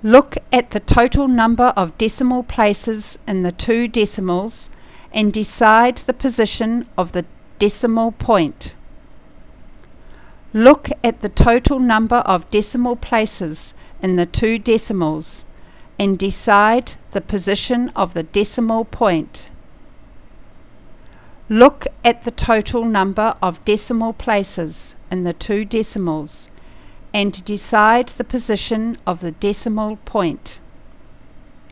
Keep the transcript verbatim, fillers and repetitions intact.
Look at the total number of decimal places in the two decimals and decide the position of the decimal point. Look at the total number of decimal places in the two decimals and decide the position of the decimal point. Look at the total number of decimal places in the two decimals and decide the position of the decimal point.